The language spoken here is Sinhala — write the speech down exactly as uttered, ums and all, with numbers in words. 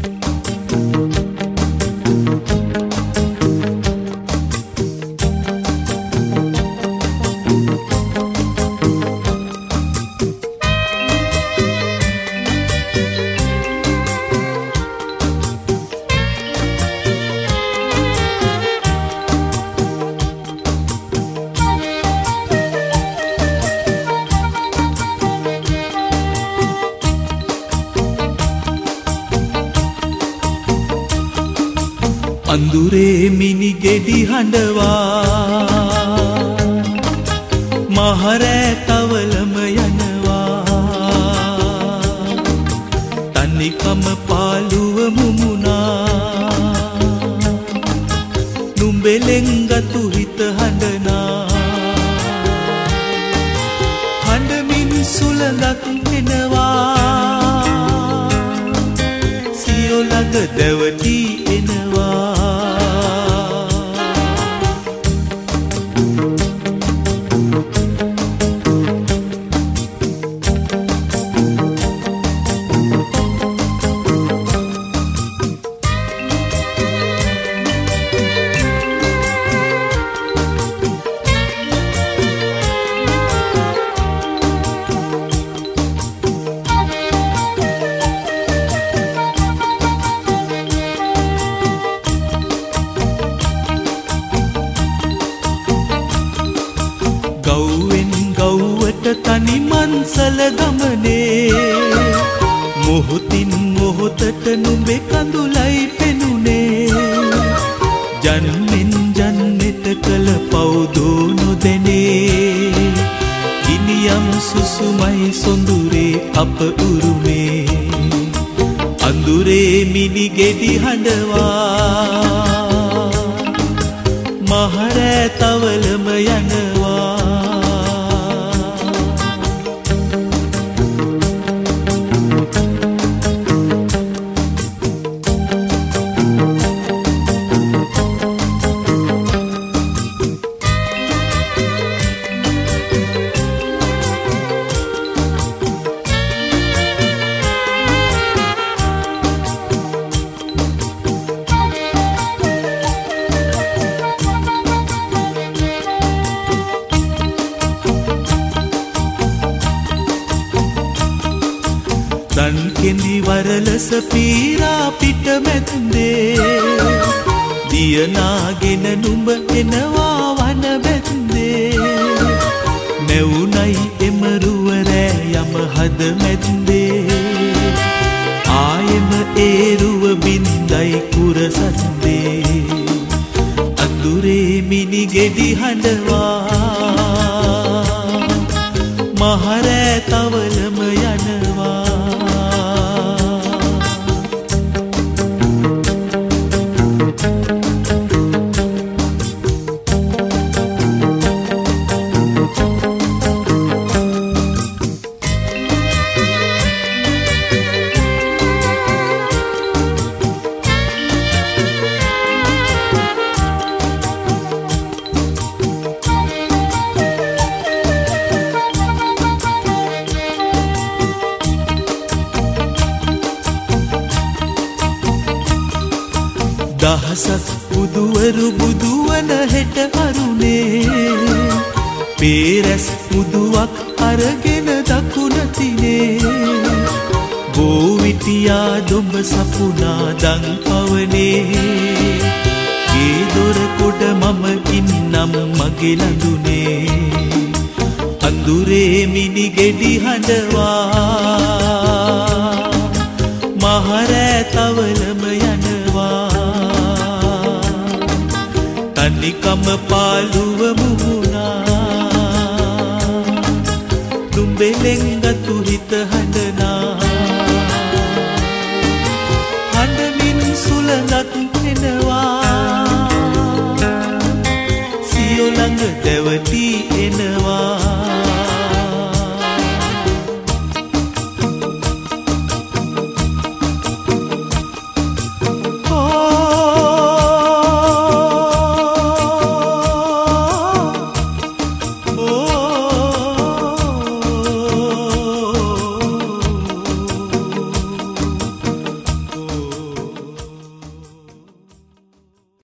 අඳුරේ මිනි ගෙඩි හඬවා මහරෑ තවලම යනවා තනිකම පාළුව මුමුණා නුඹෙලෙන් ගතු හිත හඬනා හඬමින් සුළඟක් එනවා සියොලඟ දැවටි එනවා ගව්වෙන් ගව්වට තනි මන්සල ගමනේ මොහොතින් මොහොතට නුඹේ කඳුලයි පෙනුනේ ජන්මෙන් ජන්මෙට කළ පවුදෝ නොදැනේ ගිනියම් සුසුමයි සොඳුරේ අප උරුමේ අඳුරේ මිනි ගෙඩි හඬවා මහරෑ තවලම යනවා දන් කෙඳි වරලස පීරා පිට මැද්දේ දියනාගෙන නුඹ එනවා වන බැද්දේ නැවුනයි එම රුවරෑ යම හද මැද්දේ ආයෙම ඒරුව බින්දයි කුරසද්දේ අඳුරේ මිනි ගෙඩි හඬවා මහරෑ තවලම යනවා දහසක් බුදුවරු බුදුවන හෙට අරුණේ පේරැස් මුදුවක් අරගෙන දකුණ තිනේ බෝවිටියා දොඹ සපුනා දන් පවනේ ගේ දොර කොට මම ඉන්නම් මගේ ලඳුනේ අඳුරේ මිනි ගෙඩි හඬවා මහරෑ තවලම යනවා තනිකම පාළුව මුමුණා නුඹෙලෙන් ගතු